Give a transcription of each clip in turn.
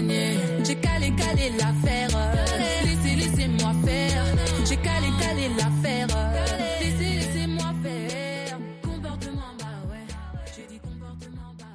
gagner. J'ai calé l'affaire. Laissez-moi faire. J'ai calé l'affaire. Laissez-moi faire. Comportement, bah ouais. J'ai dit comportement, bah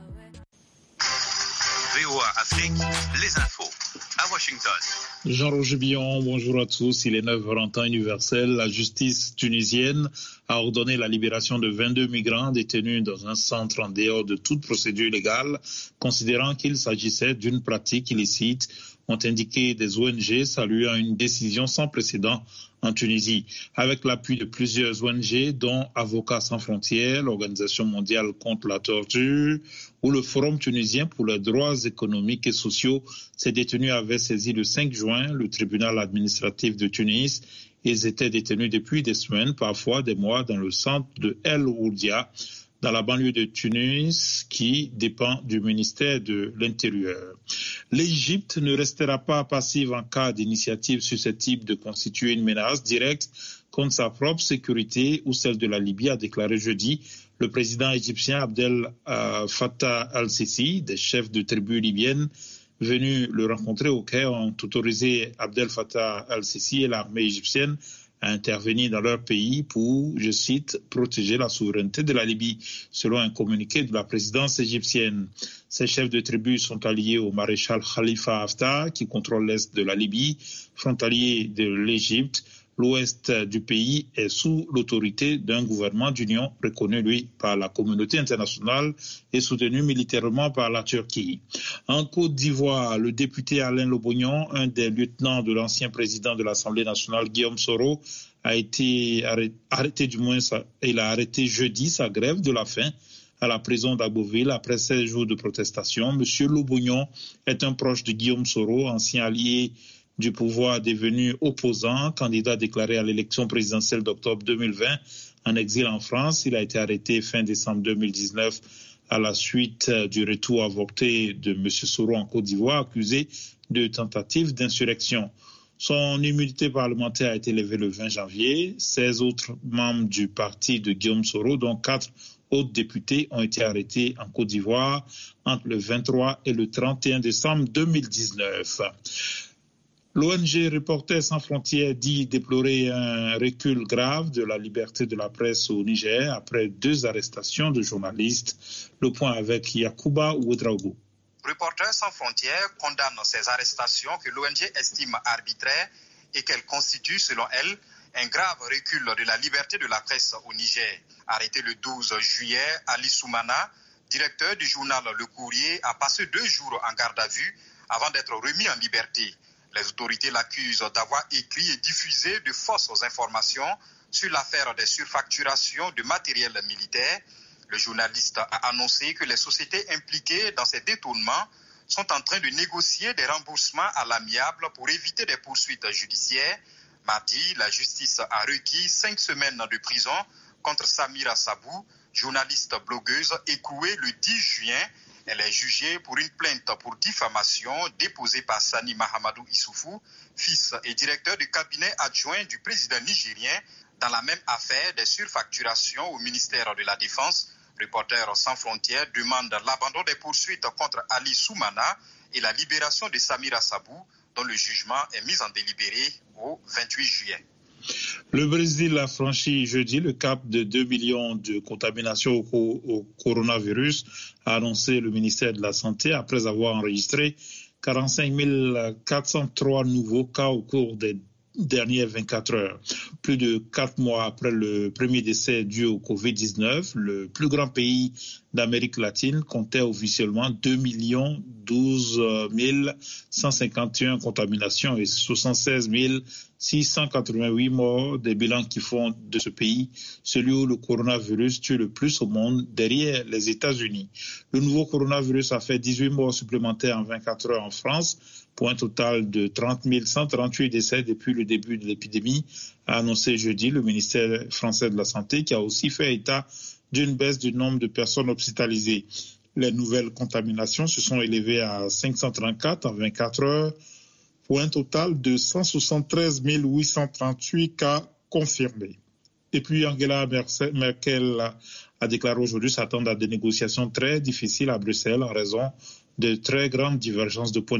ouais. VOA Afrique, les infos. À Washington. Jean-Roger Billon, bonjour à tous. Il est 9h en temps universel. La justice tunisienne a ordonné la libération de 22 migrants détenus dans un centre en dehors de toute procédure légale, considérant qu'il s'agissait d'une pratique illicite, ont indiqué des ONG saluant une décision sans précédent en Tunisie. Avec l'appui de plusieurs ONG, dont Avocats sans frontières, l'Organisation mondiale contre la torture ou le Forum tunisien pour les droits économiques et sociaux, ces détenus avaient saisi le 5 juin le tribunal administratif de Tunis. Ils étaient détenus depuis des semaines, parfois des mois, dans le centre de El Oudia, dans la banlieue de Tunis, qui dépend du ministère de l'Intérieur. L'Égypte ne restera pas passive en cas d'initiative susceptible de constituer une menace directe contre sa propre sécurité ou celle de la Libye, a déclaré jeudi le président égyptien Abdel Fattah al-Sisi. Des chefs de tribus libyennes venus le rencontrer au Caire ont autorisé Abdel Fattah al-Sisi et l'armée égyptienne à intervenir dans leur pays pour, je cite, protéger la souveraineté de la Libye, selon un communiqué de la présidence égyptienne. Ces chefs de tribu sont alliés au maréchal Khalifa Haftar, qui contrôle l'est de la Libye, frontalier de l'Égypte. L'ouest du pays est sous l'autorité d'un gouvernement d'union reconnu, lui, par la communauté internationale et soutenu militairement par la Turquie. En Côte d'Ivoire, le député Alain Lobognon, un des lieutenants de l'ancien président de l'Assemblée nationale, Guillaume Soro, a été arrêté, il a arrêté jeudi sa grève de la faim à la prison d'Agboville après 16 jours de protestation. Monsieur Lobognon est un proche de Guillaume Soro, ancien allié du pouvoir devenu opposant, candidat déclaré à l'élection présidentielle d'octobre 2020 en exil en France. Il a été arrêté fin décembre 2019 à la suite du retour avorté de M. Soro en Côte d'Ivoire, accusé de tentative d'insurrection. Son immunité parlementaire a été levée le 20 janvier. 16 autres membres du parti de Guillaume Soro, dont 4 autres députés, ont été arrêtés en Côte d'Ivoire entre le 23 et le 31 décembre 2019. L'ONG Reporters sans frontières dit déplorer un recul grave de la liberté de la presse au Niger après 2 arrestations de journalistes. Le point avec Yacouba Ouedraogo. Reporters sans frontières condamne ces arrestations que l'ONG estime arbitraires et qu'elles constituent, selon elle, un grave recul de la liberté de la presse au Niger. Arrêté le 12 juillet, Ali Soumana, directeur du journal Le Courrier, a passé 2 jours en garde à vue avant d'être remis en liberté. Les autorités l'accusent d'avoir écrit et diffusé de fausses informations sur l'affaire des surfacturations de matériel militaire. Le journaliste a annoncé que les sociétés impliquées dans ces détournements sont en train de négocier des remboursements à l'amiable pour éviter des poursuites judiciaires. Mardi, la justice a requis 5 semaines de prison contre Samira Sabou, journaliste blogueuse écrouée le 10 juin. Elle est jugée pour une plainte pour diffamation déposée par Sani Mahamadou Issoufou, fils et directeur du cabinet adjoint du président nigérien, dans la même affaire des surfacturations au ministère de la Défense. Reporters sans frontières demande l'abandon des poursuites contre Ali Soumana et la libération de Samira Sabou, dont le jugement est mis en délibéré au 28 juillet. Le Brésil a franchi jeudi le cap de 2 millions de contaminations au coronavirus, a annoncé le ministère de la Santé après avoir enregistré 45 403 nouveaux cas au cours des dernières 24 heures. Plus de 4 mois après le premier décès dû au Covid-19, le plus grand pays d'Amérique latine comptait officiellement 2 012 151 contaminations et 76 688 morts, des bilans qui font de ce pays celui où le coronavirus tue le plus au monde, derrière les États-Unis. Le nouveau coronavirus a fait 18 morts supplémentaires en 24 heures en France, pour un total de 30 138 décès depuis le début de l'épidémie, a annoncé jeudi le ministère français de la Santé, qui a aussi fait état d'une baisse du nombre de personnes hospitalisées. Les nouvelles contaminations se sont élevées à 534 en 24 heures, pour un total de 173 838 cas confirmés. Et puis Angela Merkel a déclaré aujourd'hui s'attendre à des négociations très difficiles à Bruxelles en raison de très grandes divergences de points